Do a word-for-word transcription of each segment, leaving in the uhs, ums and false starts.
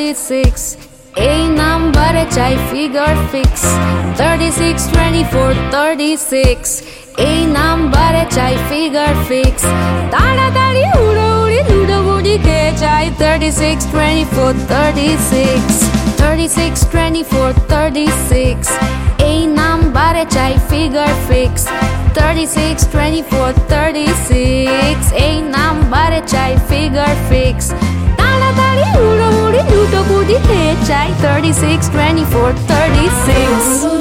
thirty-six এই নাম্বারে চাই figure fix thirty-six twenty-four thirty-six এই নাম্বারে চাই ফিগার ফিক্স তাড়াতাড়ি উড়োউড়ি লুডোবুড়ি কে চাই thirty-six twenty-four thirty-six thirty-six twenty-four thirty-six এই নাম্বারে চাই figure fix thirty-six twenty-four thirty-six এই নাম্বারে চাই ফিগার ফিক্স তাড়াতাড়ি উড়োউড়ি লুডোবুড়ি কে চাই thirty-six twenty-four thirty-six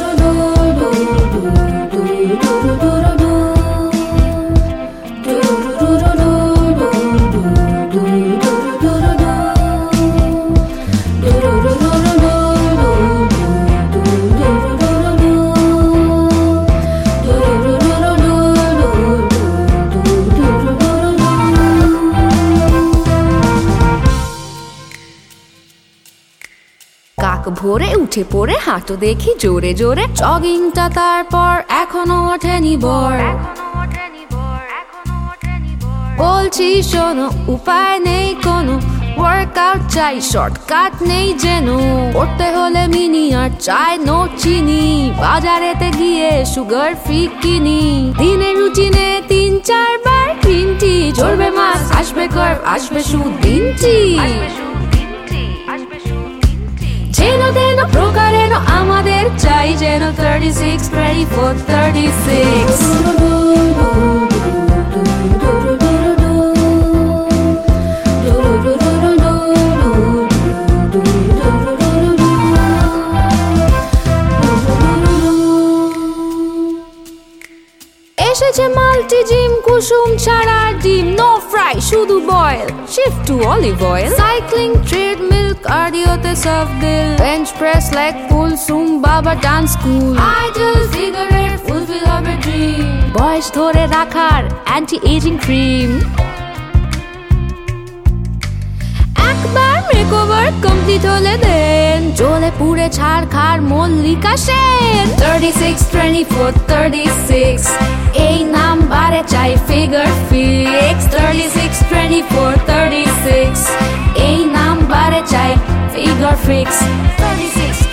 কাক ভোরে উঠে পড়ে হাঁটো দেখি জোরে জোরে জগিংটা তারপর এখনো ওঠেনি বর বলছি শোনো উপায় নেই কোনো ওয়ার্কআউট চাই শর্টকাট নেই যেন পড়তে হলে মিনি আর চাই নো চিনি বাজারেতে গিয়ে সুগার ফ্রি কিনি দিনের রুটিনে তিন চারবার গ্রিন টি ঝরবে মাছ আসবে কার্ব আসবে সুদিন টি যেন তেন প্রকারেণ আমাদের চাই যেন thirty-six twenty-four thirty-six এসেছে মাল্টি জিম কুসুম ছাড়া ডিম নো ফ্রাই শুধু boil shift to olive oil cycling treadmill কার্ডিওতে সাফ দিল bench press leg pull zumba বা ডান্স স্কুল আইডল ফিগারের ফুলফিল হবে ড্রিম বয়স ধরে রাখার অ্যান্টি এজিং ক্রিম একবার মেকওভার কমপ্লিট হলে দেন জ্বলে পুড়ে ছাড়খাড় Mallika Sen thirty-six twenty-four thirty-six এই নাম্বারে চাই figure fix thirty-six twenty-four thirty-six এই নাম্বারে চাই ফিগার ফিক্স thirty-six